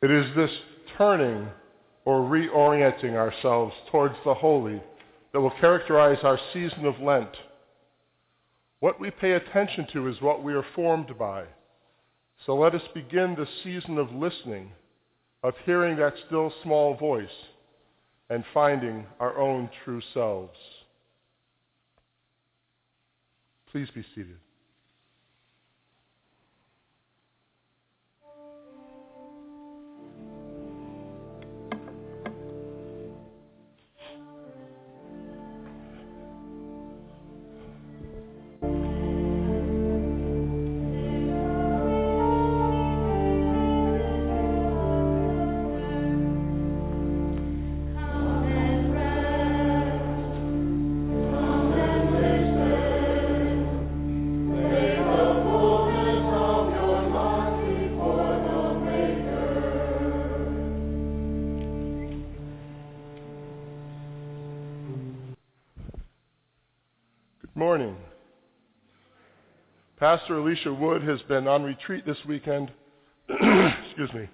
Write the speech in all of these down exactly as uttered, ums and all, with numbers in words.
It is this turning or reorienting ourselves towards the holy that will characterize our season of Lent. What we pay attention to is what we are formed by. So let us begin the season of listening, of hearing that still small voice, and finding our own true selves. Please be seated. Morning. Pastor Alicia Wood has been on retreat this weekend, excuse me,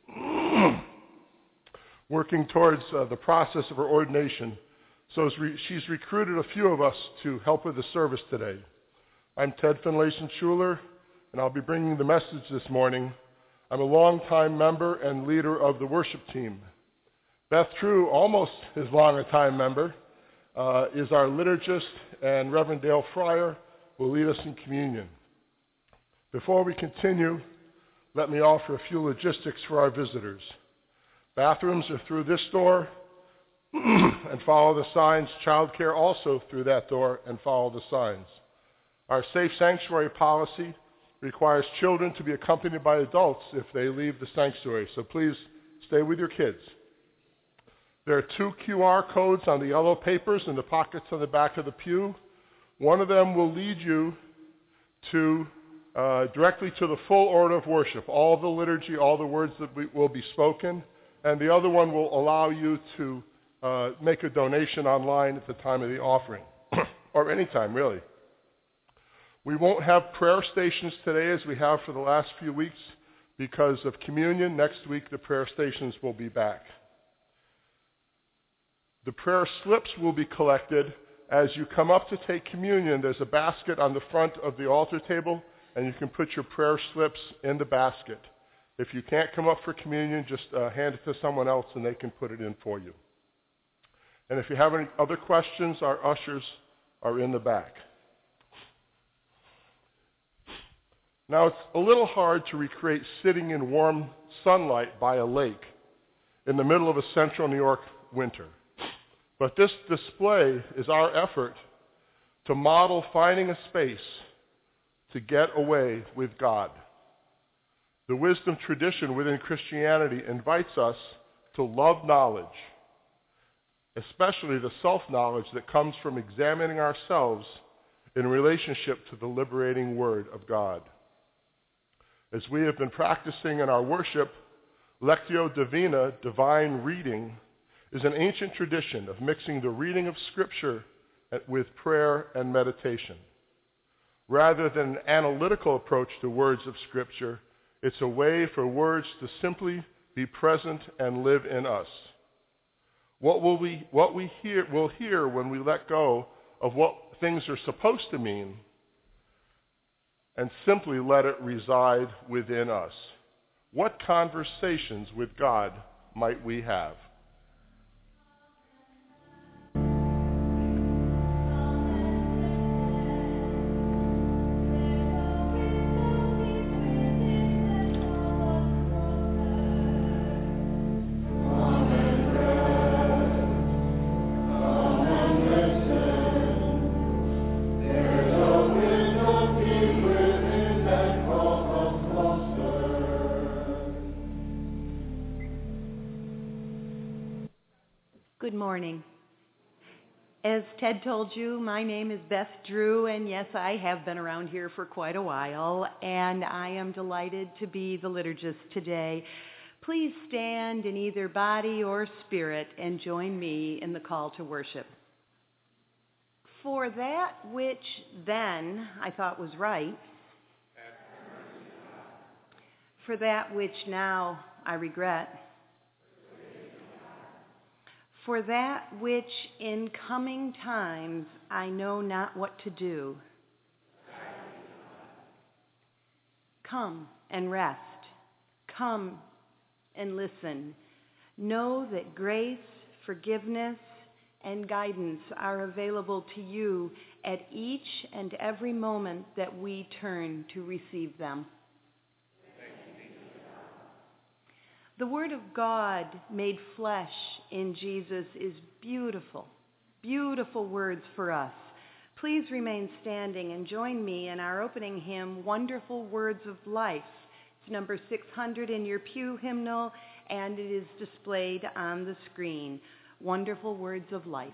working towards uh, the process of her ordination. So she's recruited a few of us to help with the service today. I'm Ted Finlayson-Schuler, and I'll be bringing the message this morning. I'm a longtime member and leader of the worship team. Beth True, almost as long a time member, uh, is our liturgist, and Reverend Dale Fryer will lead us in communion. Before we continue, let me offer a few logistics for our visitors. Bathrooms are through this door and follow the signs. Child care also through that door and follow the signs. Our safe sanctuary policy requires children to be accompanied by adults if they leave the sanctuary, so please stay with your kids. There are two Q R codes on the yellow papers in the pockets on the back of the pew. One of them will lead you to uh, directly to the full order of worship, all the liturgy, all the words that we, will be spoken, and the other one will allow you to uh, make a donation online at the time of the offering, or any time, really. We won't have prayer stations today as we have for the last few weeks because of communion. Next week, the prayer stations will be back. The prayer slips will be collected as you come up to take communion. There's a basket on the front of the altar table, and you can put your prayer slips in the basket. If you can't come up for communion, just uh, hand it to someone else, and they can put it in for you. And if you have any other questions, our ushers are in the back. Now, it's a little hard to recreate sitting in warm sunlight by a lake in the middle of a central New York winter. But this display is our effort to model finding a space to get away with God. The wisdom tradition within Christianity invites us to love knowledge, especially the self-knowledge that comes from examining ourselves in relationship to the liberating Word of God. As we have been practicing in our worship, Lectio Divina, divine reading, is an ancient tradition of mixing the reading of Scripture with prayer and meditation. Rather than an analytical approach to words of Scripture, it's a way for words to simply be present and live in us. What will we, what we hear, will hear when we let go of what things are supposed to mean and simply let it reside within us? What conversations with God might we have? Good morning. As Ted told you, my name is Beth Drew, and yes, I have been around here for quite a while, and I am delighted to be the liturgist today. Please stand in either body or spirit and join me in the call to worship. For that which then I thought was right, for that which now I regret. For that which in coming times I know not what to do. Come and rest. Come and listen. Know that grace, forgiveness, and guidance are available to you at each and every moment that we turn to receive them. The Word of God made flesh in Jesus is beautiful, beautiful words for us. Please remain standing and join me in our opening hymn, Wonderful Words of Life. It's number six hundred in your pew hymnal, and it is displayed on the screen. Wonderful Words of Life.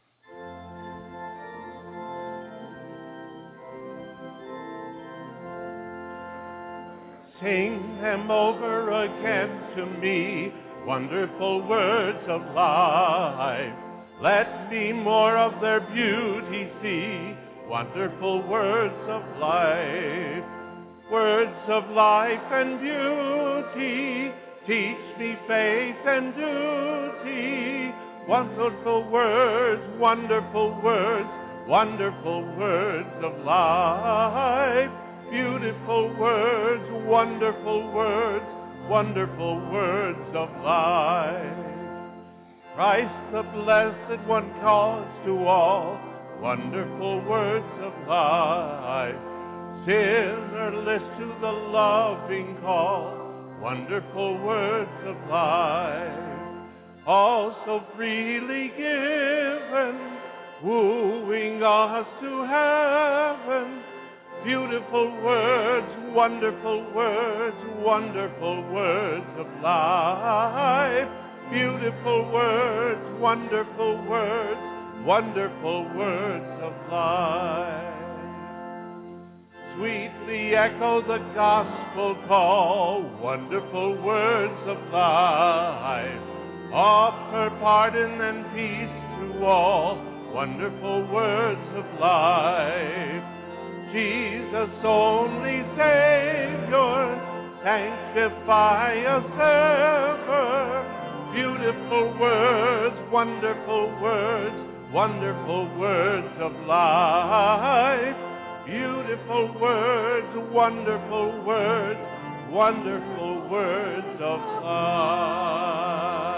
Sing them over again to me, wonderful words of life. Let me more of their beauty see, wonderful words of life. Words of life and beauty, teach me faith and duty. Wonderful words, wonderful words, wonderful words of life. Beautiful words, wonderful words, wonderful words of life. Christ the Blessed One calls to all, wonderful words of life. Sinner, list to the loving call, wonderful words of life. All so freely given, wooing us to heaven. Beautiful words, wonderful words, wonderful words of life. Beautiful words, wonderful words, wonderful words of life. Sweetly echo the gospel call, wonderful words of life. Offer pardon and peace to all, wonderful words of life. Jesus, only Savior, sanctify us ever. Beautiful words, wonderful words, wonderful words of life. Beautiful words, wonderful words, wonderful words of life.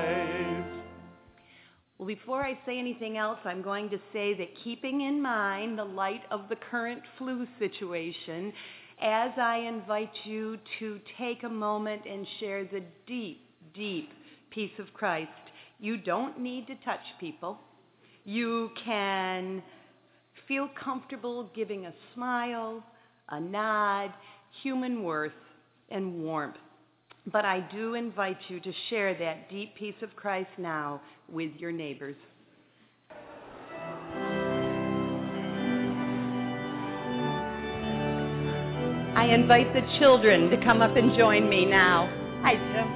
Well, before I say anything else, I'm going to say that keeping in mind the light of the current flu situation, as I invite you to take a moment and share the deep, deep peace of Christ, you don't need to touch people. You can feel comfortable giving a smile, a nod, human worth, and warmth. But I do invite you to share that deep peace of Christ now with your neighbors. I invite the children to come up and join me now. Hi, Jim.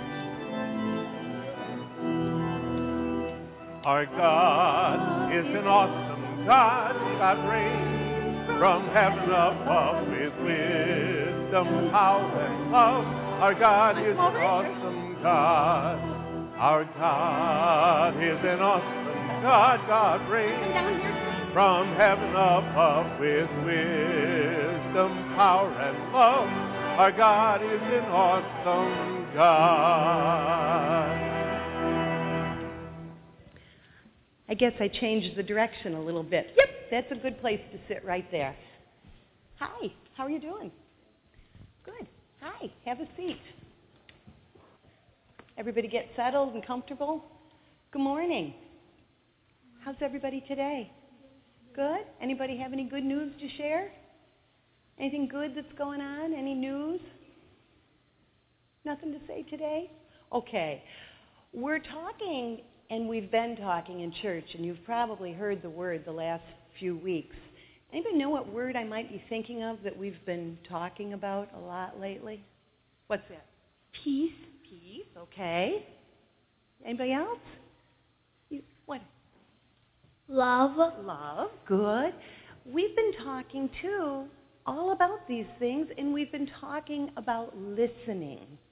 Our God is an awesome God. God reigns from heaven above with wisdom, power, and love. Our God is an awesome God. Our God is an awesome God. God reigns from heaven above with wisdom, power, and love. Our God is an awesome God. I guess I changed the direction a little bit. Yep, that's a good place to sit right there. Hi, how are you doing? Good. Hi, have a seat. Everybody get settled and comfortable? Good morning. How's everybody today? Good? Anybody have any good news to share? Anything good that's going on? Any news? Nothing to say today? Okay. We're talking, and we've been talking in church, and you've probably heard the word the last few weeks. Anybody know what word I might be thinking of that we've been talking about a lot lately? What's that? Peace. Peace, okay. Anybody else? You, what? Love. Love, good. We've been talking, too, all about these things, and we've been talking about listening.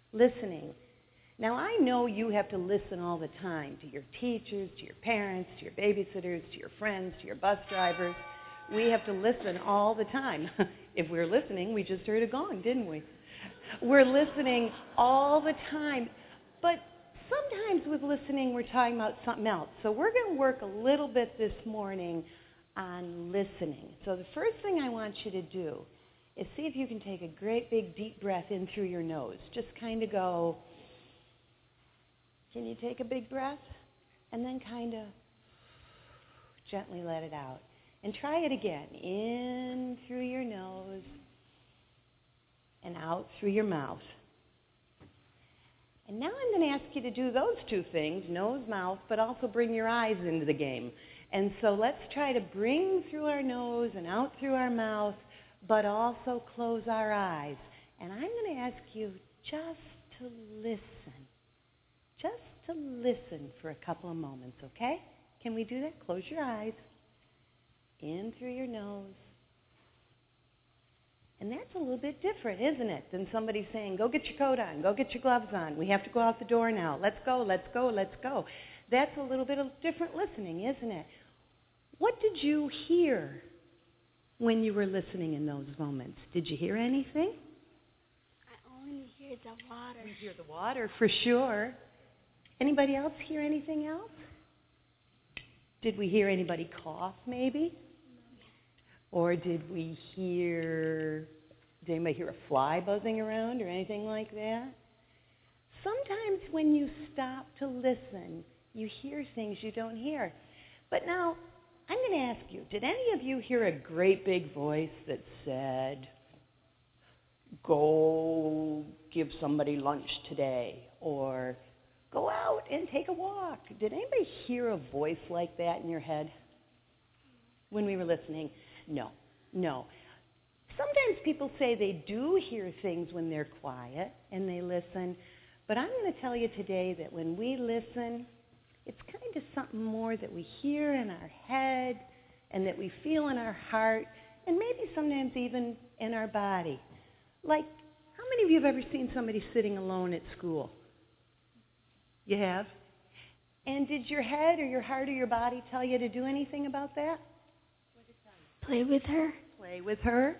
Listening. Now, I know you have to listen all the time to your teachers, to your parents, to your babysitters, to your friends, to your bus drivers. We have to listen all the time. If we're listening, we just heard a gong, didn't we? We're listening all the time. But sometimes with listening, we're talking about something else. So we're going to work a little bit this morning on listening. So the first thing I want you to do is see if you can take a great big deep breath in through your nose. Just kind of go, can you take a big breath? And then kind of gently let it out. And try it again. In through your nose and out through your mouth. And now I'm going to ask you to do those two things, nose, mouth, but also bring your eyes into the game. And so let's try to bring through our nose and out through our mouth, but also close our eyes. And I'm going to ask you just to listen. Just to listen for a couple of moments, okay? Can we do that? Close your eyes. In through your nose. And that's a little bit different, isn't it, than somebody saying, go get your coat on, go get your gloves on, we have to go out the door now, let's go, let's go, let's go. That's a little bit of different listening, isn't it? What did you hear when you were listening in those moments? Did you hear anything? I only hear the water. We hear the water, for sure. Anybody else hear anything else? Did we hear anybody cough, maybe? Or did we hear, did anybody hear a fly buzzing around or anything like that? Sometimes when you stop to listen, you hear things you don't hear. But now, I'm going to ask you, did any of you hear a great big voice that said, go give somebody lunch today, or go out and take a walk? Did anybody hear a voice like that in your head when we were listening? No, no. Sometimes people say they do hear things when they're quiet and they listen, but I'm going to tell you today that when we listen, it's kind of something more that we hear in our head and that we feel in our heart and maybe sometimes even in our body. Like, how many of you have ever seen somebody sitting alone at school? You have? And did your head or your heart or your body tell you to do anything about that? Play with her. Play with her.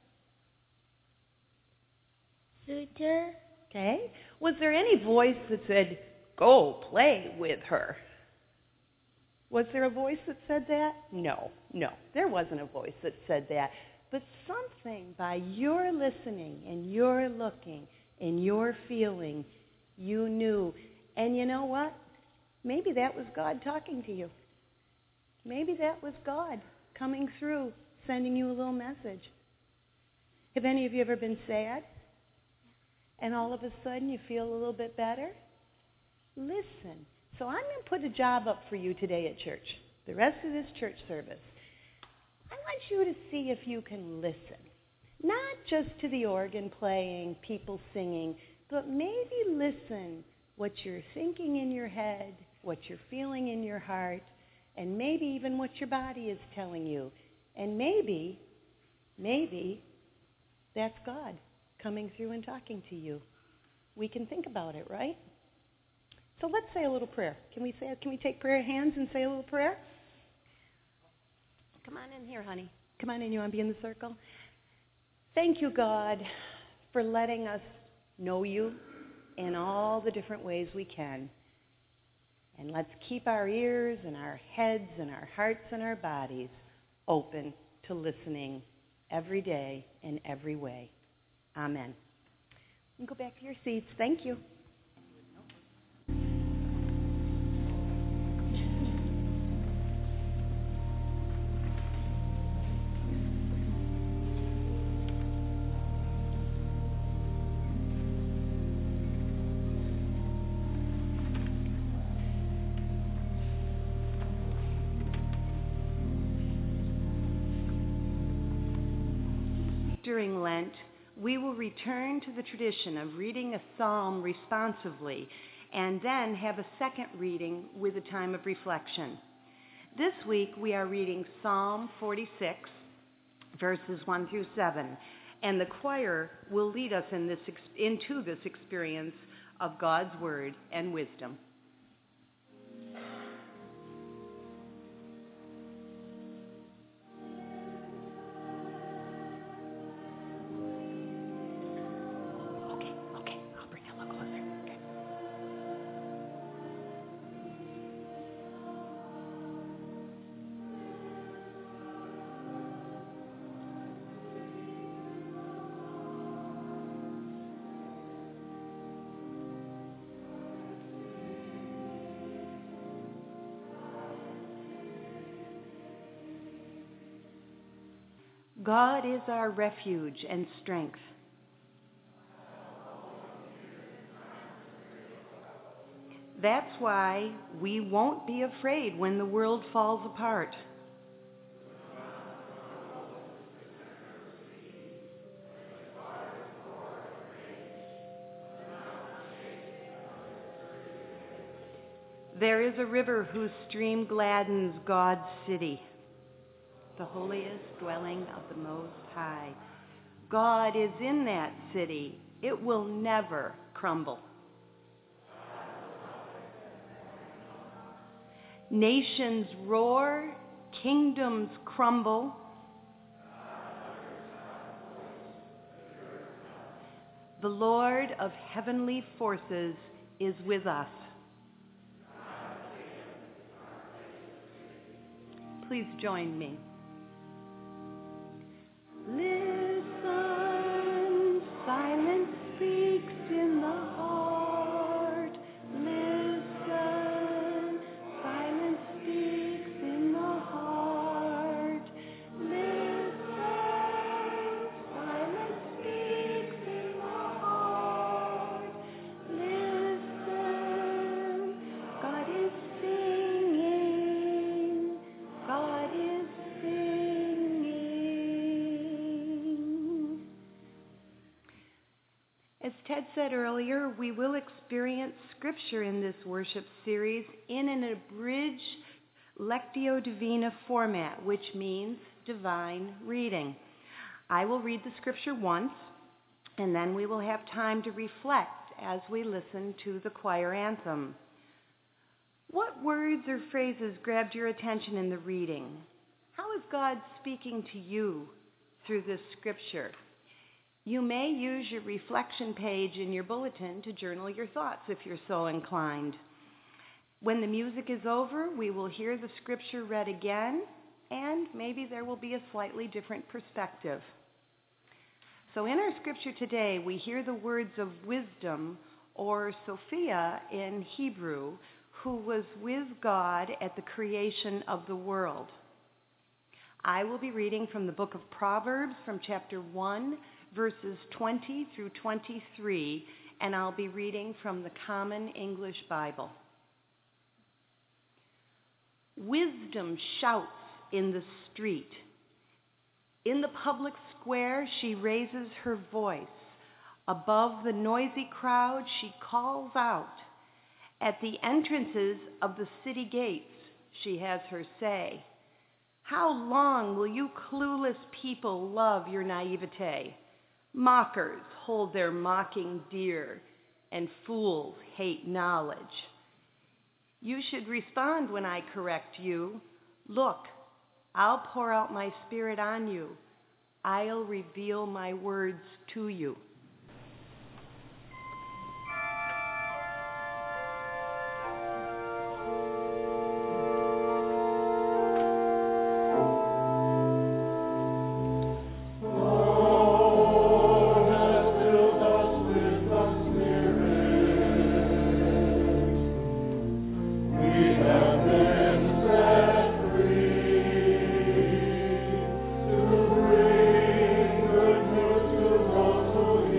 Soothe her. Okay. Was there any voice that said, go play with her? Was there a voice that said that? No, no. There wasn't a voice that said that. But something by your listening and your looking and your feeling, you knew. And you know what? Maybe that was God talking to you. Maybe that was God coming through, sending you a little message. Have any of you ever been sad? And all of a sudden you feel a little bit better? Listen. So I'm going to put a job up for you today at church, the rest of this church service. I want you to see if you can listen. Not just to the organ playing, people singing, but maybe listen what you're thinking in your head, what you're feeling in your heart, and maybe even what your body is telling you. And maybe, maybe that's God coming through and talking to you. We can think about it, right? So let's say a little prayer. Can we say? Can we take prayer hands and say a little prayer? Come on in here, honey. Come on in. You want to be in the circle? Thank you, God, for letting us know you in all the different ways we can. And let's keep our ears and our heads and our hearts and our bodies open to listening every day in every way. Amen. You can go back to your seats. Thank you. During Lent, we will return to the tradition of reading a psalm responsively and then have a second reading with a time of reflection. This week we are reading Psalm forty-six, verses one through seven. and the choir will lead us in this ex- into this experience of God's Word and wisdom. Okay, okay, I'll bring it a little closer. Okay. God is our refuge and strength. That's why we won't be afraid when the world falls apart. There is a river whose stream gladdens God's city, the holiest dwelling of the Most High. God is in that city. It will never crumble. Nations roar, kingdoms crumble. The Lord of heavenly forces is with us. Please join me. Listen, silence speaks in the heart. Listen, silence speaks in the heart. Listen, silence speaks in the heart. Listen, God is singing. God is singing. As Ted said earlier, we will experience Scripture in this worship series in an abridged Lectio Divina format, which means divine reading. I will read the Scripture once, and then we will have time to reflect as we listen to the choir anthem. What words or phrases grabbed your attention in the reading? How is God speaking to you through this Scripture? You may use your reflection page in your bulletin to journal your thoughts if you're so inclined. When the music is over, we will hear the Scripture read again, and maybe there will be a slightly different perspective. So in our Scripture today, we hear the words of wisdom, or Sophia in Hebrew, who was with God at the creation of the world. I will be reading from the book of Proverbs from chapter one, verses twenty through twenty-three, and I'll be reading from the Common English Bible. Wisdom shouts in the street. In the public square, she raises her voice. Above the noisy crowd, she calls out. At the entrances of the city gates, she has her say. How long will you clueless people love your naivete? Mockers hold their mocking dear, and fools hate knowledge. You should respond when I correct you. Look, I'll pour out my Spirit on you. I'll reveal my words to you. To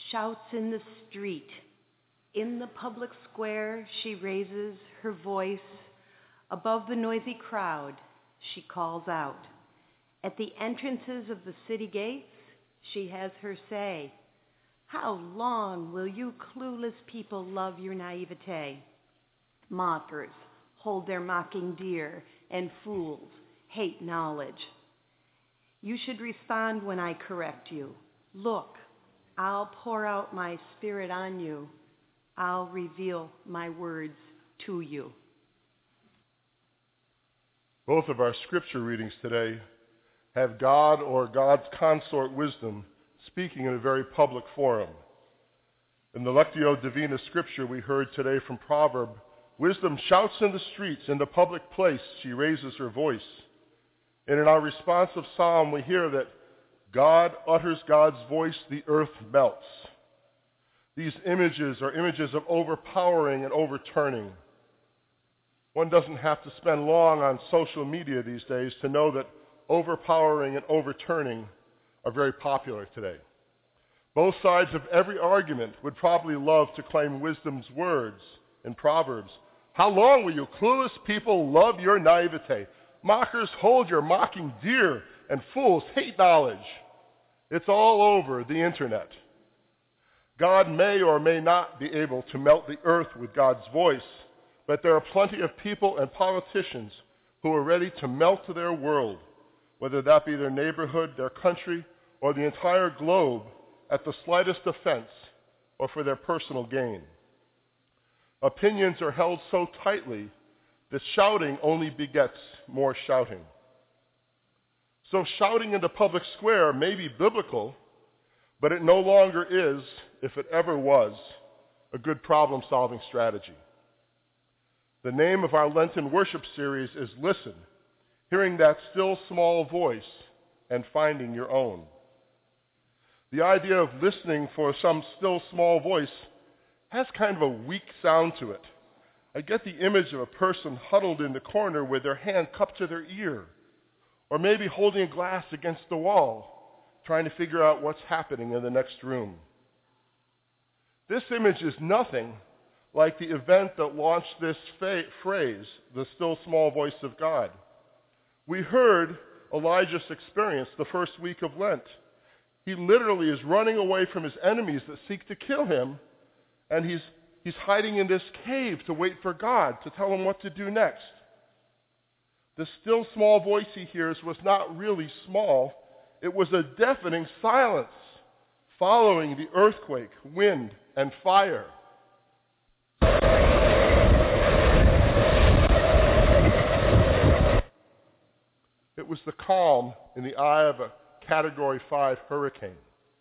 shouts in the street. In the public square, she raises her voice. Above the noisy crowd, she calls out. At the entrances of the city gates, she has her say. How long will you clueless people love your naivete? Mockers hold their mocking dear, and fools hate knowledge. You should respond when I correct you. Look, I'll pour out my spirit on you. I'll reveal my words to you. Both of our scripture readings today have God or God's consort wisdom speaking in a very public forum. In the Lectio Divina scripture we heard today from Proverb, wisdom shouts in the streets, in the public place she raises her voice. And in our responsive psalm we hear that God utters God's voice, the earth melts. These images are images of overpowering and overturning. One doesn't have to spend long on social media these days to know that overpowering and overturning are very popular today. Both sides of every argument would probably love to claim wisdom's words in Proverbs. How long will you clueless people love your naivete? Mockers hold your mocking dear, and fools hate knowledge. It's all over the internet. God may or may not be able to melt the earth with God's voice, but there are plenty of people and politicians who are ready to melt their world, whether that be their neighborhood, their country, or the entire globe, at the slightest offense or for their personal gain. Opinions are held so tightly that shouting only begets more shouting. So shouting in the public square may be biblical, but it no longer is, if it ever was, a good problem-solving strategy. The name of our Lenten worship series is Listen, hearing that still small voice and finding your own. The idea of listening for some still small voice has kind of a weak sound to it. I get the image of a person huddled in the corner with their hand cupped to their ear, or maybe holding a glass against the wall, trying to figure out what's happening in the next room. This image is nothing like the event that launched this fa- phrase, the still small voice of God. We heard Elijah's experience the first week of Lent. He literally is running away from his enemies that seek to kill him, and he's, he's hiding in this cave to wait for God to tell him what to do next. The still small voice he hears was not really small. It was a deafening silence following the earthquake, wind, and fire. It was the calm in the eye of a Category five hurricane.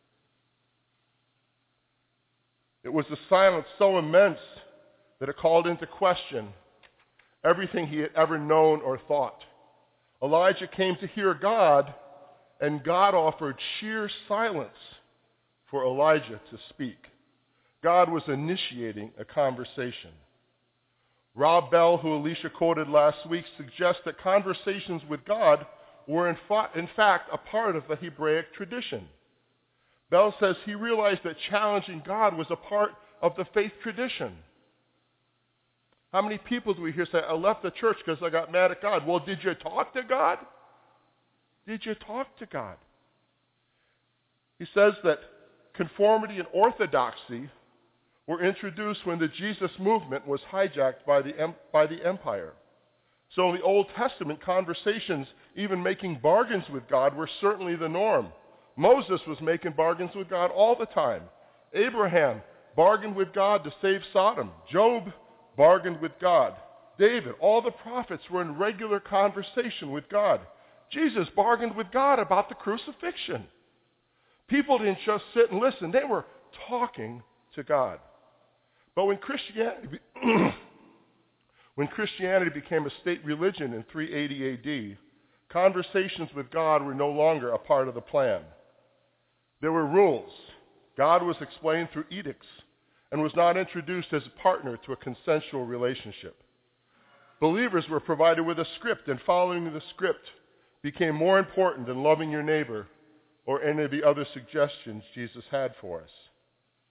It was a silence so immense that it called into question everything he had ever known or thought. Elijah came to hear God, and God offered sheer silence for Elijah to speak. God was initiating a conversation. Rob Bell, who Alicia quoted last week, suggests that conversations with God were in, fa- in fact a part of the Hebraic tradition. Bell says he realized that challenging God was a part of the faith tradition. How many people do we hear say, I left the church because I got mad at God? Well, did you talk to God? Did you talk to God? He says that conformity and orthodoxy were introduced when the Jesus movement was hijacked by the, by the empire. So in the Old Testament, conversations, even making bargains with God, were certainly the norm. Moses was making bargains with God all the time. Abraham bargained with God to save Sodom. Job bargained with God. David, all the prophets were in regular conversation with God. Jesus bargained with God about the crucifixion. People didn't just sit and listen. They were talking to God. But when Christianity, when Christianity became a state religion in three eighty A D, conversations with God were no longer a part of the plan. There were rules. God was explained through edicts and was not introduced as a partner to a consensual relationship. Believers were provided with a script, and following the script became more important than loving your neighbor or any of the other suggestions Jesus had for us.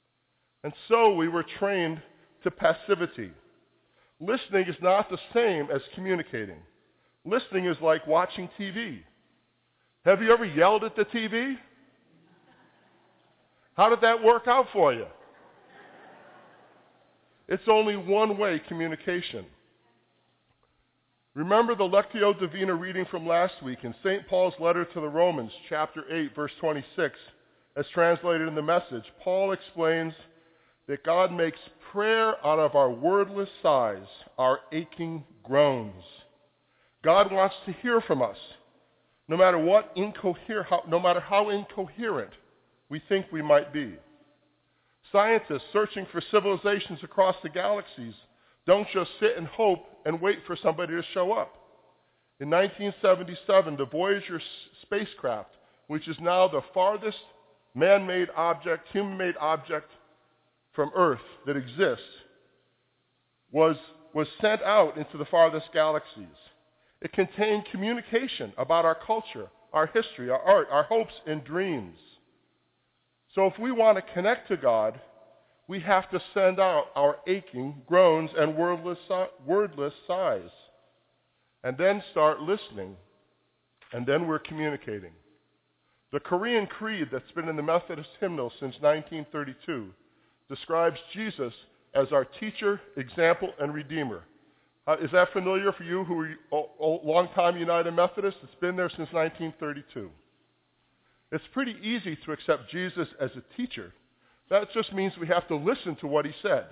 And so we were trained to passivity. Listening is not the same as communicating. Listening is like watching T V. Have you ever yelled at the T V? How did that work out for you? It's only one-way communication. Remember the Lectio Divina reading from last week in Saint Paul's letter to the Romans, chapter eight, verse twenty-six, as translated in the Message. Paul explains that God makes prayer out of our wordless sighs, our aching groans. God wants to hear from us, no matter what incoher- how, no matter how incoherent we think we might be. Scientists searching for civilizations across the galaxies don't just sit and hope and wait for somebody to show up. In nineteen seventy-seven, the Voyager spacecraft, which is now the farthest man-made object, human-made object from Earth that exists, was, was sent out into the farthest galaxies. It contained communication about our culture, our history, our art, our hopes and dreams. So if we want to connect to God, we have to send out our aching groans and wordless, wordless sighs, and then start listening, and then we're communicating. The Korean Creed that's been in the Methodist hymnal since nineteen thirty-two describes Jesus as our teacher, example, and redeemer. Uh, is that familiar for you who are a long-time United Methodists? It's been there since nineteen thirty-two. It's pretty easy to accept Jesus as a teacher. That just means we have to listen to what he said.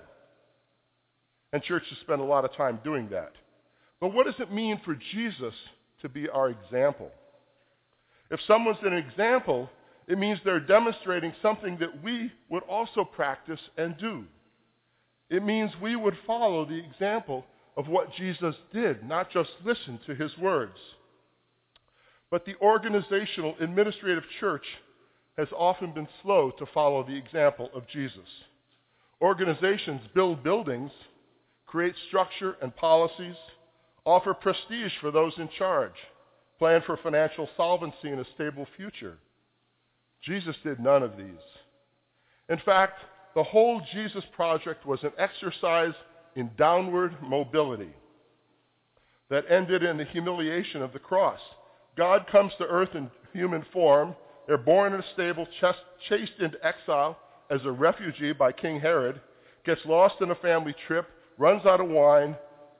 And churches spend a lot of time doing that. But what does it mean for Jesus to be our example? If someone's an example, it means they're demonstrating something that we would also practice and do. It means we would follow the example of what Jesus did, not just listen to his words. But the organizational administrative church has often been slow to follow the example of Jesus. Organizations build buildings, create structure and policies, offer prestige for those in charge, plan for financial solvency and a stable future. Jesus did none of these. In fact, the whole Jesus Project was an exercise in downward mobility that ended in the humiliation of the cross. God comes to earth in human form. They're born in a stable, chased into exile as a refugee by King Herod, gets lost in a family trip, runs out of wine,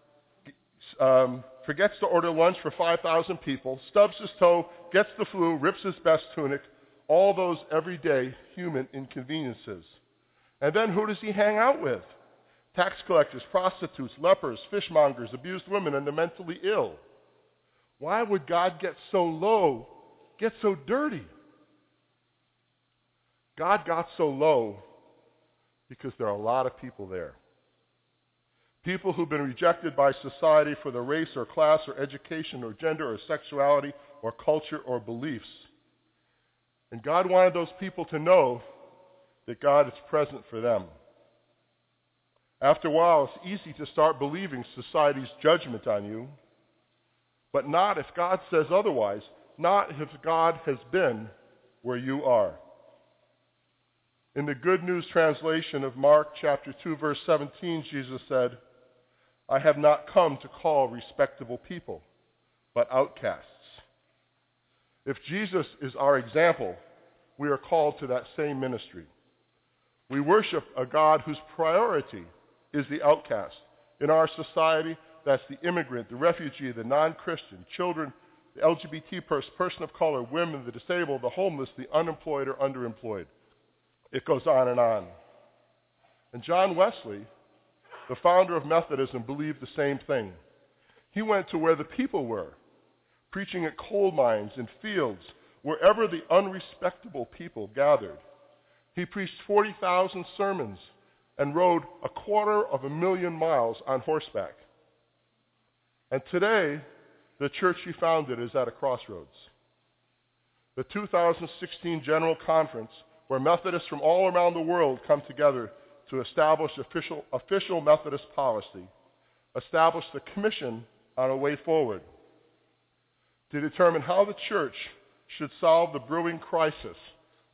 um, forgets to order lunch for five thousand people, stubs his toe, gets the flu, rips his best tunic, all those everyday human inconveniences. And then who does he hang out with? Tax collectors, prostitutes, lepers, fishmongers, abused women, and the mentally ill. Why would God get so low, get so dirty? God got so low because there are a lot of people there. People who've been rejected by society for their race or class or education or gender or sexuality or culture or beliefs. And God wanted those people to know that God is present for them. After a while, it's easy to start believing society's judgment on you, but not if God says otherwise, not if God has been where you are. In the Good News translation of Mark chapter two, verse seventeen, Jesus said, I have not come to call respectable people, but outcasts. If Jesus is our example, we are called to that same ministry. We worship a God whose priority is the outcast. In our society, that's the immigrant, the refugee, the non-Christian, children, the L G B T person, person of color, women, the disabled, the homeless, the unemployed or underemployed. It goes on and on. And John Wesley, the founder of Methodism, believed the same thing. He went to where the people were, preaching at coal mines and fields, wherever the unrespectable people gathered. He preached forty thousand sermons and rode a quarter of a million miles on horseback. And today, the church he founded is at a crossroads. The two thousand sixteen General Conference, where Methodists from all around the world come together to establish official, official Methodist policy, established the Commission on a Way Forward to determine how the church should solve the brewing crisis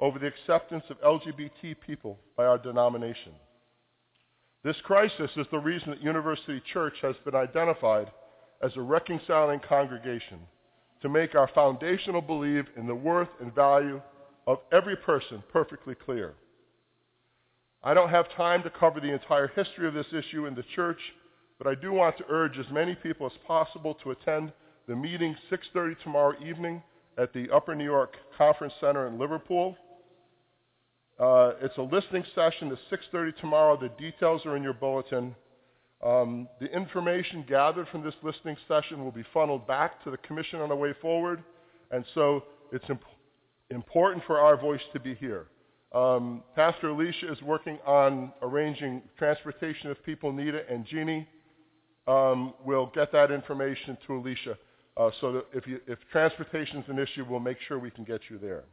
over the acceptance of L G B T people by our denomination. This crisis is the reason that University Church has been identified as a reconciling congregation to make our foundational belief in the worth and value of every person perfectly clear. I don't have time to cover the entire history of this issue in the church, but I do want to urge as many people as possible to attend the meeting six thirty tomorrow evening at the Upper New York Conference Center in Liverpool. Uh, it's a listening session at six thirty tomorrow. The details are in your bulletin. Um, the information gathered from this listening session will be funneled back to the commission on the way forward, and so it's imp- important for our voice to be here. Um, Pastor Alicia is working on arranging transportation if people need it, and Jeannie um, will get that information to Alicia. Uh, so that if, you, if transportation is an issue, we'll make sure we can get you there.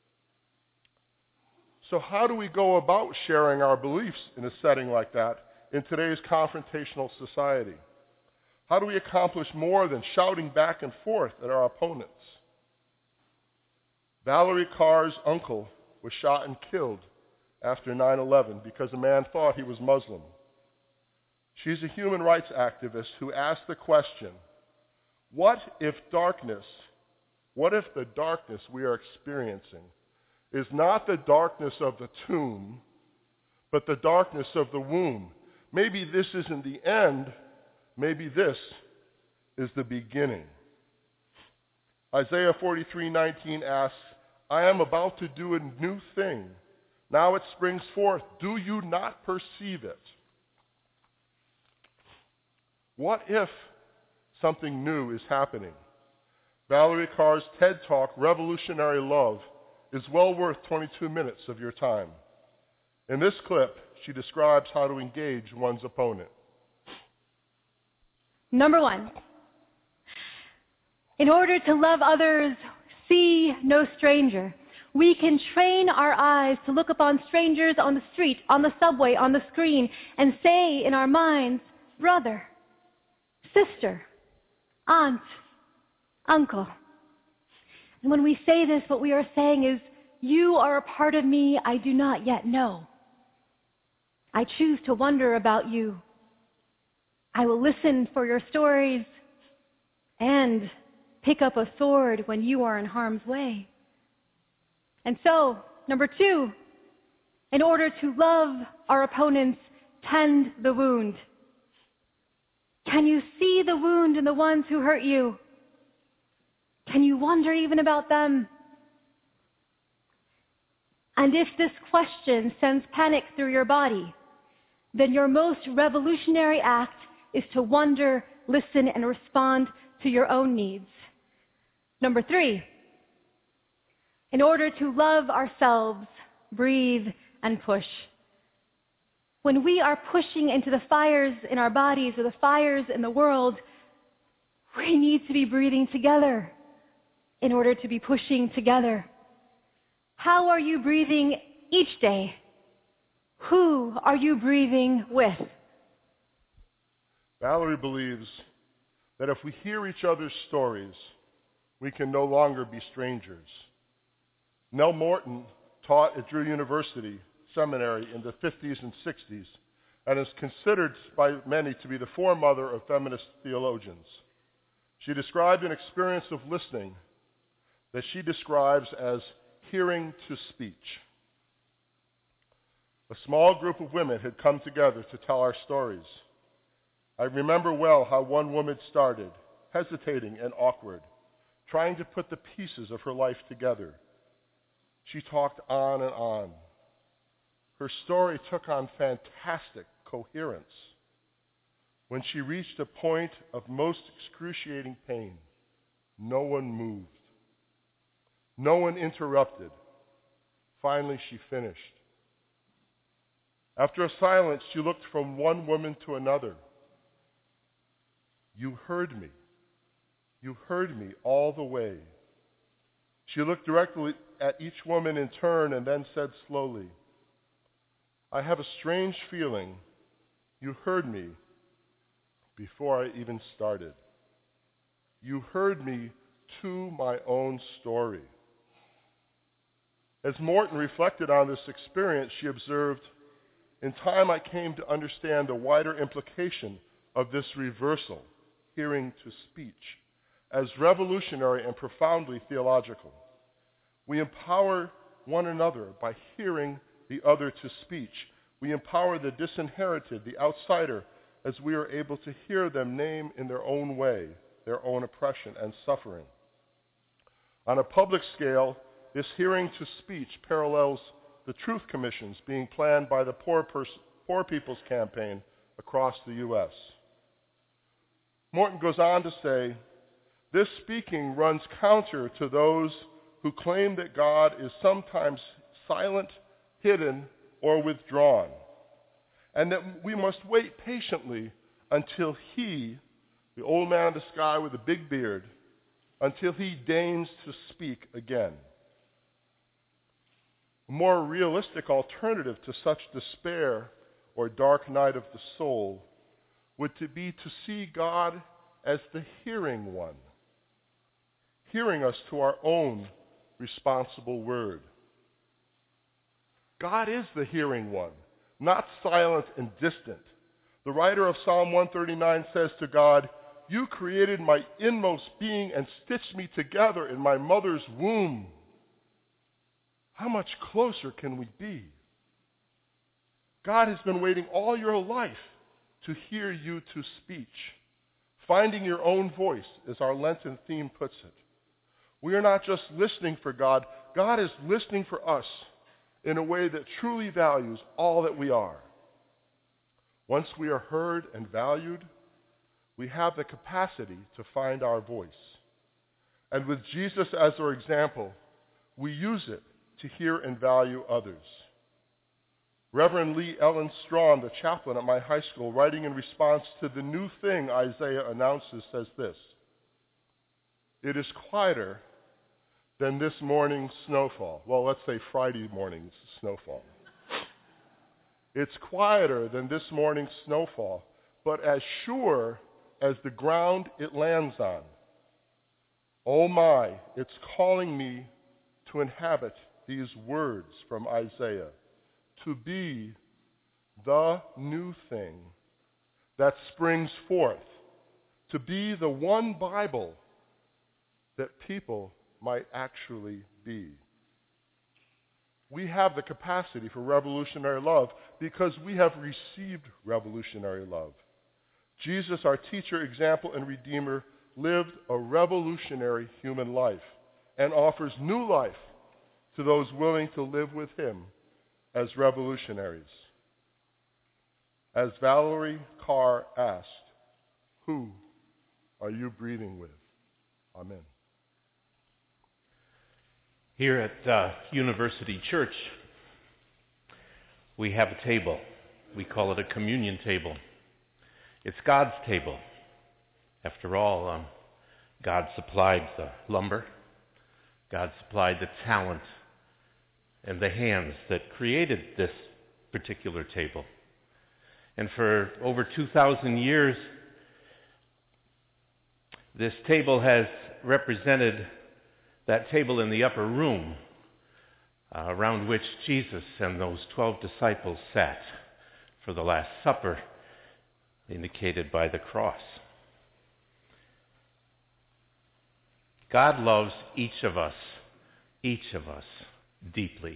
So how do we go about sharing our beliefs in a setting like that in today's confrontational society? How do we accomplish more than shouting back and forth at our opponents? Valerie Carr's uncle was shot and killed after nine eleven because a man thought he was Muslim. She's a human rights activist who asked the question, what if darkness, what if the darkness we are experiencing is not the darkness of the tomb, but the darkness of the womb? Maybe this isn't the end, maybe this is the beginning. Isaiah forty-three nineteen asks, I am about to do a new thing. Now it springs forth. Do you not perceive it? What if something new is happening? Valerie Carr's TED Talk, Revolutionary Love, is well worth twenty-two minutes of your time. In this clip, she describes how to engage one's opponent. Number one, in order to love others, see no stranger. We can train our eyes to look upon strangers on the street, on the subway, on the screen, and say in our minds, brother, sister, aunt, uncle. And when we say this, what we are saying is, you are a part of me I do not yet know. I choose to wonder about you. I will listen for your stories and pick up a sword when you are in harm's way. And so, number two, in order to love our opponents, tend the wound. Can you see the wound in the ones who hurt you? Can you wonder even about them? And if this question sends panic through your body, then your most revolutionary act is to wonder, listen, and respond to your own needs. Number three, in order to love ourselves, breathe and push. When we are pushing into the fires in our bodies or the fires in the world, we need to be breathing together in order to be pushing together. How are you breathing each day? Who are you breathing with? Valerie believes that if we hear each other's stories, we can no longer be strangers. Nell Morton taught at Drew University Seminary in the fifties and sixties and is considered by many to be the foremother of feminist theologians. She described an experience of listening that she describes as hearing to speech. A small group of women had come together to tell our stories. I remember well how one woman started, hesitating and awkward, trying to put the pieces of her life together. She talked on and on. Her story took on fantastic coherence. When she reached a point of most excruciating pain, no one moved. No one interrupted. Finally, she finished. After a silence, she looked from one woman to another. You heard me. You heard me all the way. She looked directly at each woman in turn and then said slowly, I have a strange feeling you heard me before I even started. You heard me to my own story. As Morton reflected on this experience, she observed, "In time I came to understand the wider implication of this reversal, hearing to speech, as revolutionary and profoundly theological. We empower one another by hearing the other to speech. We empower the disinherited, the outsider, as we are able to hear them name in their own way their own oppression and suffering. On a public scale, this hearing to speech parallels the truth commissions being planned by the Poor, Pers- Poor People's Campaign across the U S Morton goes on to say, "This speaking runs counter to those who claim that God is sometimes silent, hidden, or withdrawn, and that we must wait patiently until he, the old man in the sky with a big beard, until he deigns to speak again." A more realistic alternative to such despair or dark night of the soul would to be to see God as the hearing one, hearing us to our own responsible word. God is the hearing one, not silent and distant. The writer of Psalm one thirty-nine says to God, "You created my inmost being and stitched me together in my mother's womb." How much closer can we be? God has been waiting all your life to hear you to speech, finding your own voice, as our Lenten theme puts it. We are not just listening for God, God is listening for us in a way that truly values all that we are. Once we are heard and valued, we have the capacity to find our voice. And with Jesus as our example, we use it to hear and value others. Reverend Lee Ellen Strawn, the chaplain at my high school, writing in response to the new thing Isaiah announces, says this, "It is quieter than this morning's snowfall." Well, let's say Friday morning's snowfall. "It's quieter than this morning's snowfall, but as sure as the ground it lands on. Oh my, it's calling me to inhabit these words from Isaiah, to be the new thing that springs forth, to be the one Bible that people might actually be." We have the capacity for revolutionary love because we have received revolutionary love. Jesus, our teacher, example, and redeemer, lived a revolutionary human life and offers new life to those willing to live with him as revolutionaries. As Valerie Carr asked, "Who are you breathing with?" Amen. Here at uh, University Church, we have a table. We call it a communion table. It's God's table. After all, um, God supplied the lumber. God supplied the talent and the hands that created this particular table. And for over two thousand years, this table has represented that table in the upper room uh, around which Jesus and those twelve disciples sat for the Last Supper, indicated by the cross. God loves each of us, each of us, deeply.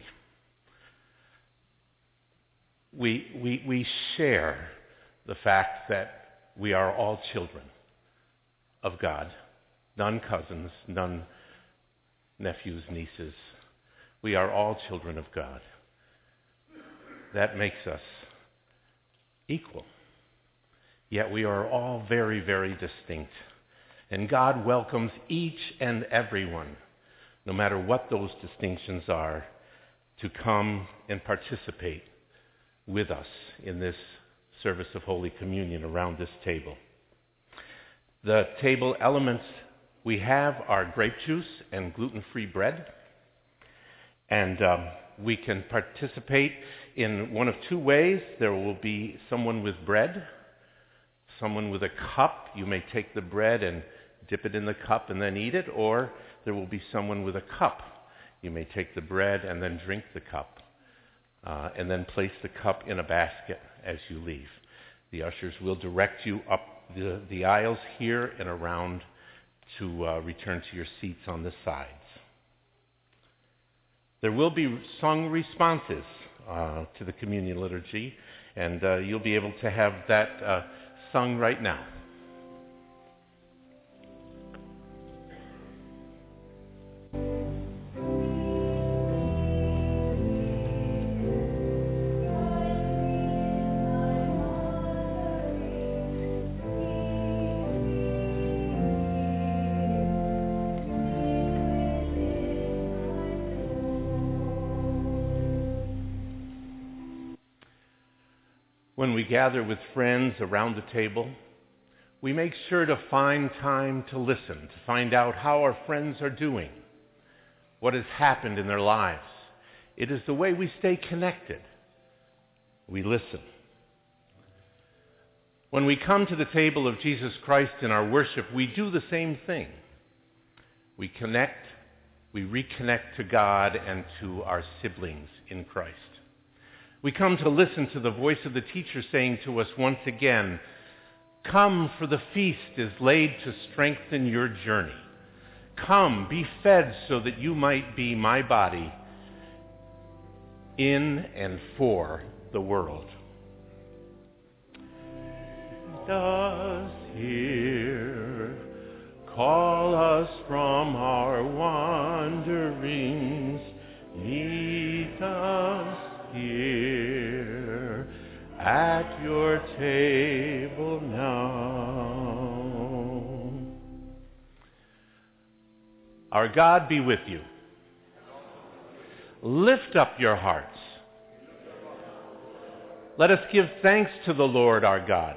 We, we, we share the fact that we are all children of God, none cousins, none nephews, nieces. We are all children of God. That makes us equal. Yet we are all very, very distinct. And God welcomes each and every one, no matter what those distinctions are, to come and participate with us in this service of Holy Communion around this table. The table elements we have are grape juice and gluten-free bread. And um, we can participate in one of two ways. There will be someone with bread, someone with a cup. You may take the bread and dip it in the cup and then eat it, or there will be someone with a cup You may take the bread and then drink the cup, uh, and then place the cup in a basket as you leave. The ushers will direct you up the, the aisles here and around to uh, return to your seats on the sides. There will be sung responses uh, to the communion liturgy, and uh, you'll be able to have that uh, sung right now. When we gather with friends around the table, we make sure to find time to listen, to find out how our friends are doing, what has happened in their lives. It is the way we stay connected. We listen. When we come to the table of Jesus Christ in our worship, we do the same thing. We connect, we reconnect to God and to our siblings in Christ. We come to listen to the voice of the teacher saying to us once again, "Come, for the feast is laid to strengthen your journey. Come, be fed so that you might be my body in and for the world." Does here call us from our wanderings, meet us here at your table now. Our God be with you. Lift up your hearts. Let us give thanks to the Lord our God.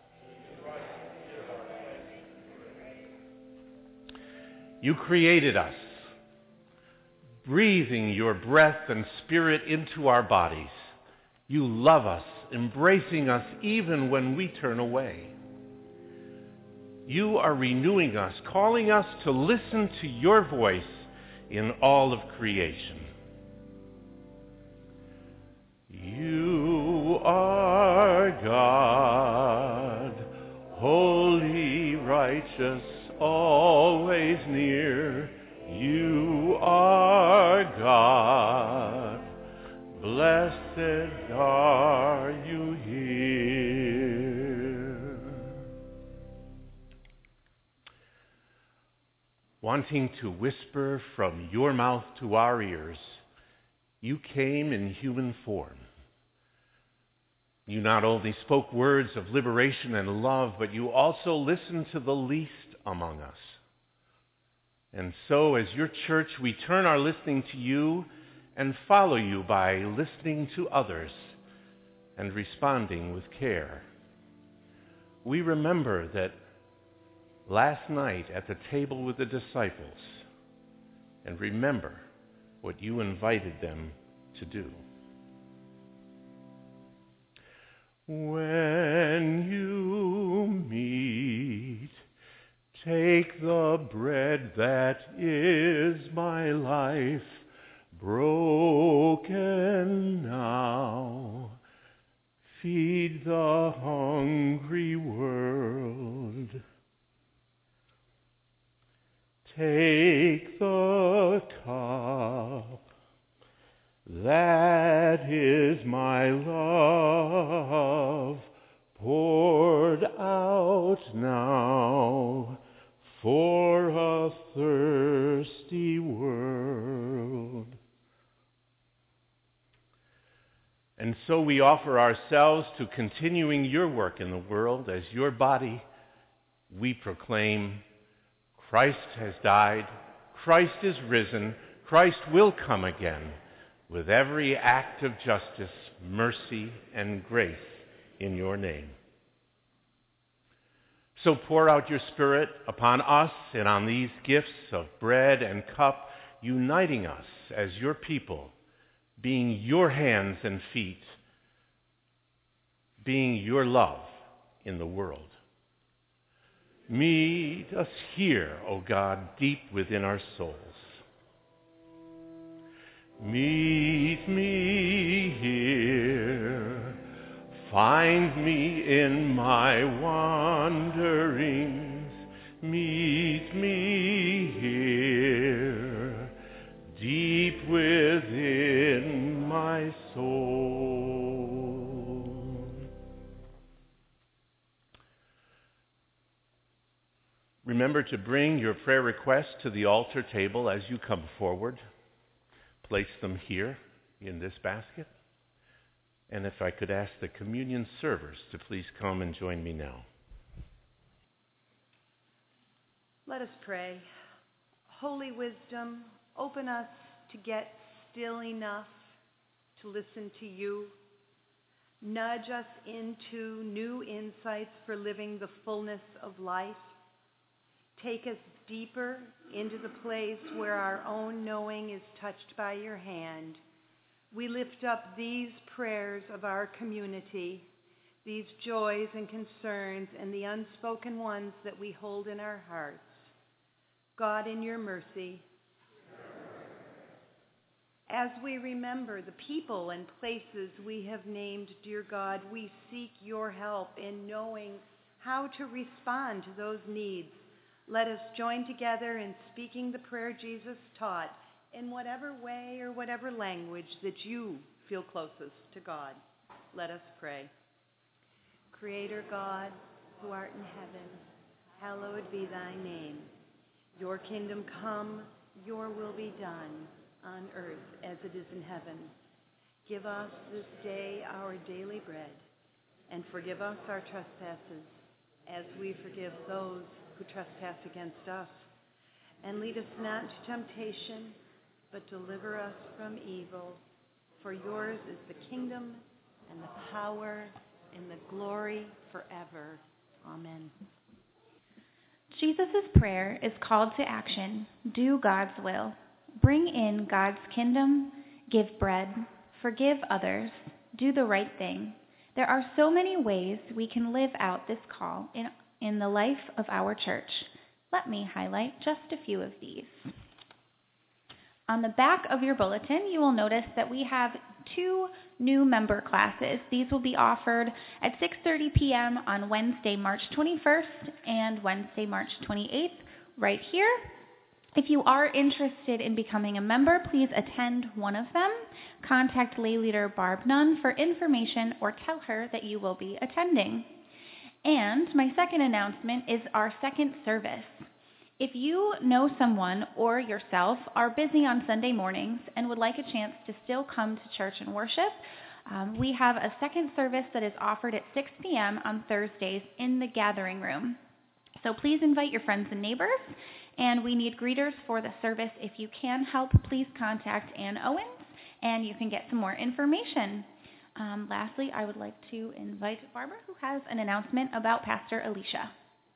You created us, breathing your breath and spirit into our bodies. You love us, embracing us even when we turn away. You are renewing us, calling us to listen to your voice in all of creation. You are God, holy, righteous, always near. You are God, blessed are you here. Wanting to whisper from your mouth to our ears, you came in human form. You not only spoke words of liberation and love, but you also listened to the least among us. And so, as your church, we turn our listening to you and follow you by listening to others and responding with care. We remember that last night at the table with the disciples, and remember what you invited them to do. When you meet, take the bread that is my life, broken now. Feed the hungry world. Take the cup that is my love, poured out now for a thirsty world. And so we offer ourselves to continuing your work in the world. As your body, we proclaim, Christ has died, Christ is risen, Christ will come again with every act of justice, mercy, and grace in your name. So pour out your Spirit upon us and on these gifts of bread and cup, uniting us as your people, being your hands and feet, being your love in the world. Meet us here, O God, deep within our souls. Meet me here, find me in my wanderings. Meet me here, deep within my soul. Remember to bring your prayer requests to the altar table as you come forward. Place them here in this basket. And if I could ask the communion servers to please come and join me now. Let us pray. Holy wisdom, open us to get still enough to listen to you. Nudge us into new insights for living the fullness of life. Take us deeper into the place where our own knowing is touched by your hand. We lift up these prayers of our community, these joys and concerns, and the unspoken ones that we hold in our hearts. God, in your mercy, as we remember the people and places we have named, dear God, we seek your help in knowing how to respond to those needs. Let us join together in speaking the prayer Jesus taught in whatever way or whatever language that you feel closest to God. Let us pray. Creator God, who art in heaven, hallowed be thy name. Your kingdom come, your will be done on earth as it is in heaven. Give us this day our daily bread, and forgive us our trespasses as we forgive those who trespass against us. And lead us not into temptation, but deliver us from evil. For yours is the kingdom and the power and the glory forever. Amen. Jesus' prayer is called to action. Do God's will. Bring in God's kingdom. Give bread. Forgive others. Do the right thing. There are so many ways we can live out this call in in the life of our church. Let me highlight just a few of these. On the back of your bulletin, you will notice that we have two new member classes. These will be offered at six thirty p.m. on Wednesday, March twenty-first and Wednesday, March twenty-eighth, right here. If you are interested in becoming a member, please attend one of them. Contact lay leader Barb Nunn for information or tell her that you will be attending. And my second announcement is our second service. If you know someone or yourself are busy on Sunday mornings and would like a chance to still come to church and worship, um, we have a second service that is offered at six p.m. on Thursdays in the gathering room. So please invite your friends and neighbors, and we need greeters for the service. If you can help, please contact Ann Owens, and you can get some more information. Um, lastly, I would like to invite Barbara, who has an announcement about Pastor Alicia.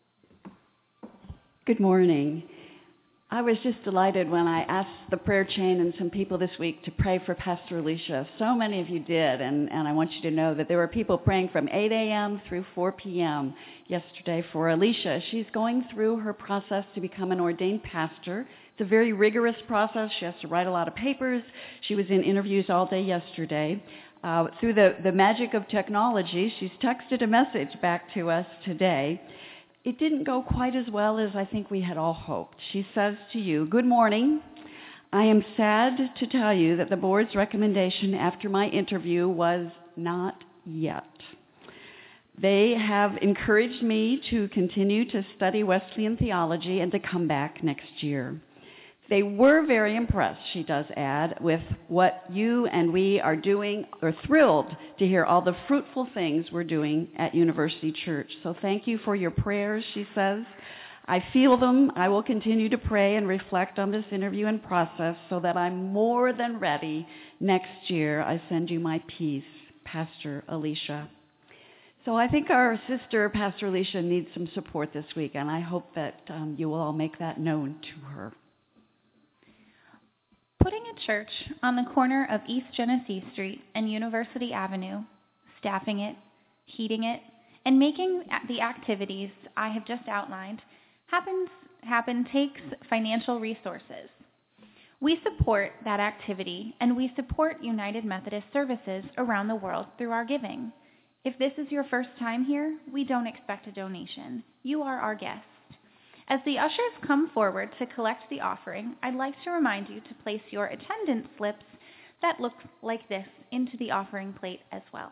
Good morning. I was just delighted when I asked the prayer chain and some people this week to pray for Pastor Alicia. So many of you did, and, and I want you to know that there were people praying from eight a.m. through four p.m. yesterday for Alicia. She's going through her process to become an ordained pastor. It's a very rigorous process. She has to write a lot of papers. She was in interviews all day yesterday. Uh, through the, the magic of technology, she's texted a message back to us today. It didn't go quite as well as I think we had all hoped. She says to you, "Good morning. I am sad to tell you that the board's recommendation after my interview was not yet. They have encouraged me to continue to study Wesleyan theology and to come back next year. They were very impressed," she does add, "with what you and we are doing, or thrilled to hear all the fruitful things we're doing at University Church. So thank you for your prayers," she says. "I feel them. I will continue to pray and reflect on this interview and process so that I'm more than ready next year. I send you my peace, Pastor Alicia." So I think our sister, Pastor Alicia, needs some support this week, and I hope that um, you will all make that known to her. Putting a church on the corner of East Genesee Street and University Avenue, staffing it, heating it, and making the activities I have just outlined happens happen takes financial resources. We support that activity, and we support United Methodist services around the world through our giving. If this is your first time here, we don't expect a donation. You are our guest. As the ushers come forward to collect the offering, I'd like to remind you to place your attendance slips that look like this into the offering plate as well.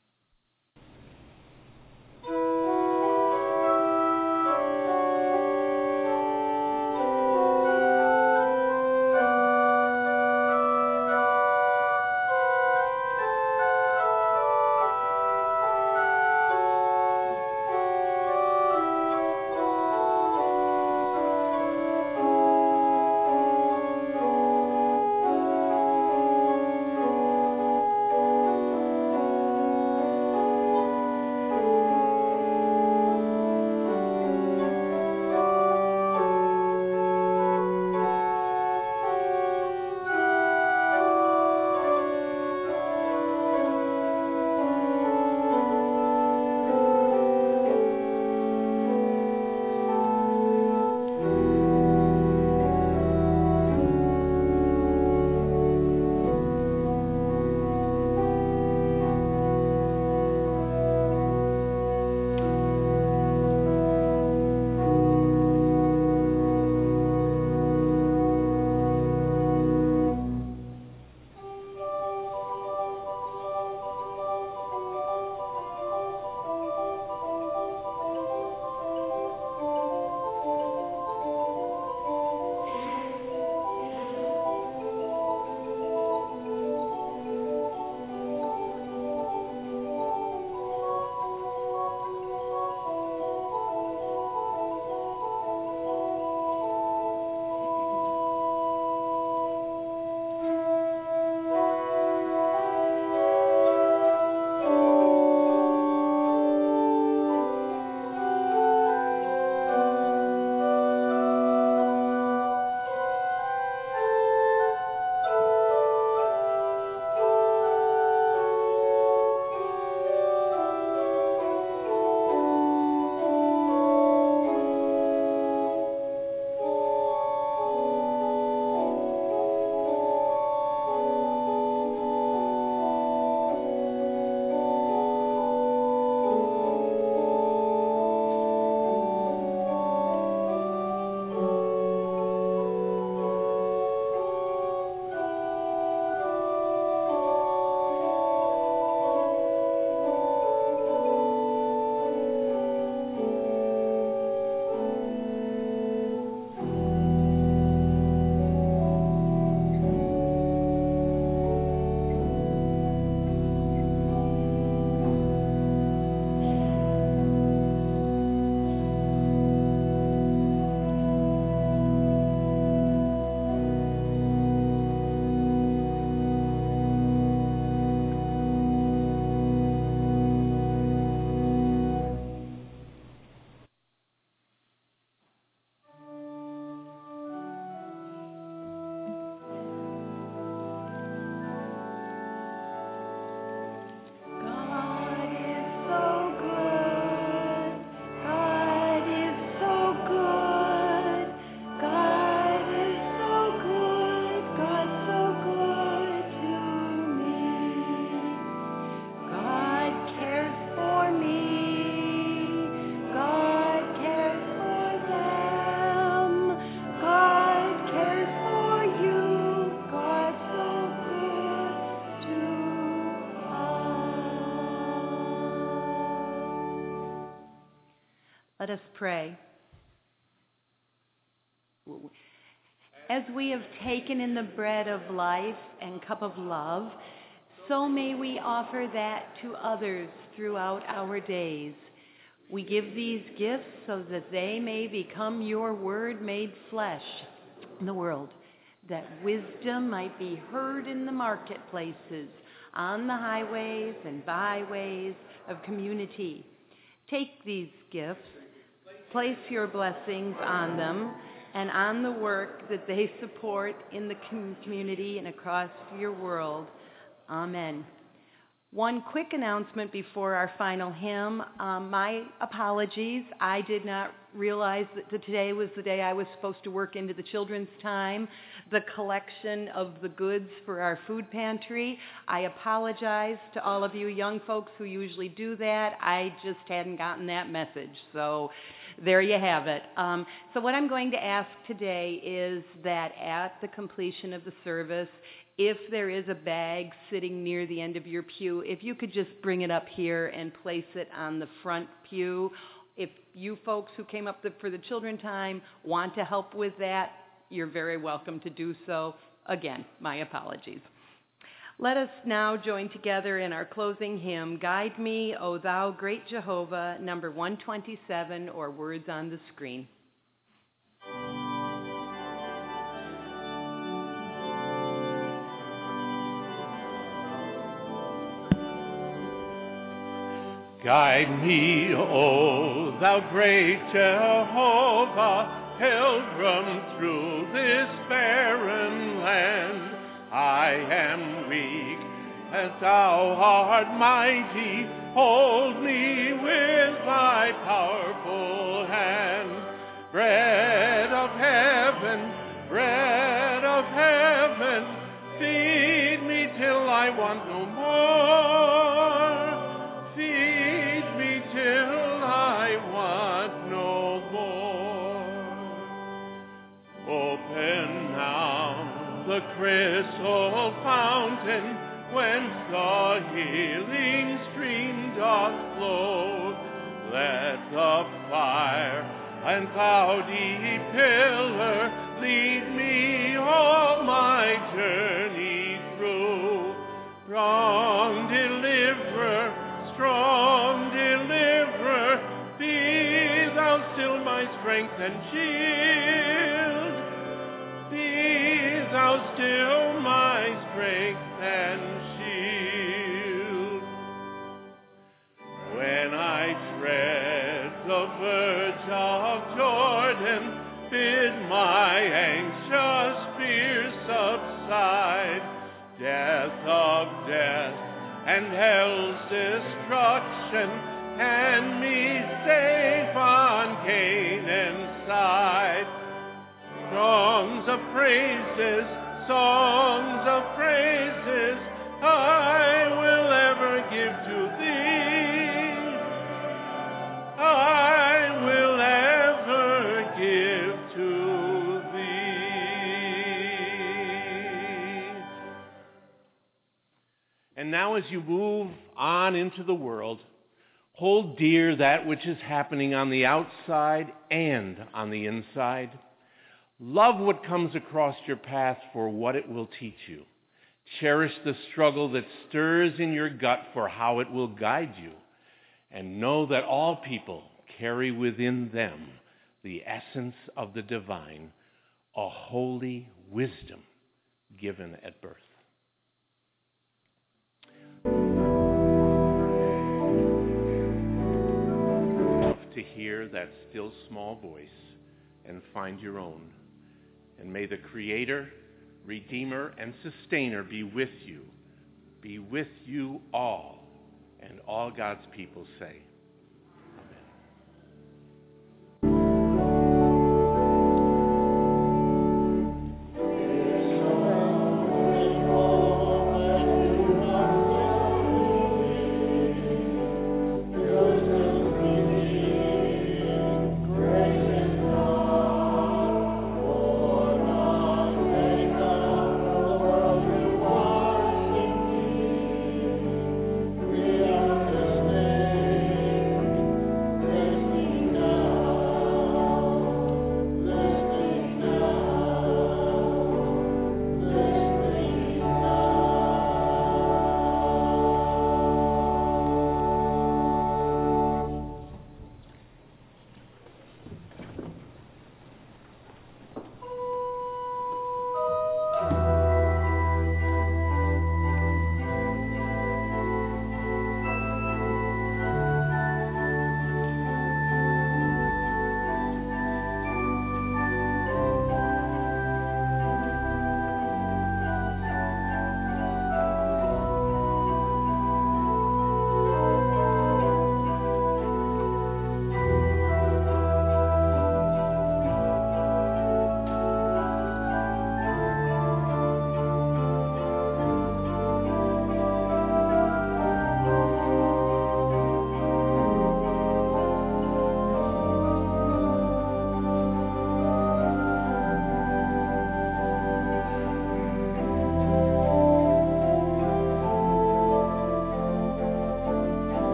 Let us pray. As we have taken in the bread of life and cup of love, so may we offer that to others throughout our days. We give these gifts so that they may become your word made flesh in the world, that wisdom might be heard in the marketplaces, on the highways and byways of community. Take these gifts, place your blessings on them, and on the work that they support in the community and across your world. Amen. One quick announcement before our final hymn. Um, my apologies. I did not realize that today was the day I was supposed to work into the children's time, the collection of the goods for our food pantry. I apologize to all of you young folks who usually do that. I just hadn't gotten that message. So there you have it. Um, so what I'm going to ask today is that at the completion of the service, if there is a bag sitting near the end of your pew, if you could just bring it up here and place it on the front pew. If you folks who came up the, for the children time want to help with that, you're very welcome to do so. Again, my apologies. Let us now join together in our closing hymn, Guide Me, O Thou Great Jehovah, number one twenty-seven, or words on the screen. Guide me, O thou great Jehovah, pilgrim through this barren land. I am weak, as thou art mighty. Hold me with thy powerful hand. Bread of heaven, bread of heaven, feed me till I want no more. Feed me till I want no more. Open now the crystal fountain, whence the healing stream doth flow. Let the fire and cloudy pillar lead me all my journey through. Strong deliverer, strong deliverer, be thou still my strength and shield. Be thou still my strength and shield. When I tread the verge of Jordan, bid my anxious fears subside. Death of death and hell's destruction, and me safe on Canaan's side. Songs of praises, songs of praises, I will ever give to thee. I will ever give to thee. And now as you move on into the world, hold dear that which is happening on the outside and on the inside. Love what comes across your path for what it will teach you. Cherish the struggle that stirs in your gut for how it will guide you. And know that all people carry within them the essence of the divine, a holy wisdom given at birth. To hear that still small voice and find your own. And may the Creator, Redeemer, and Sustainer be with you, be with you all, and all God's people say,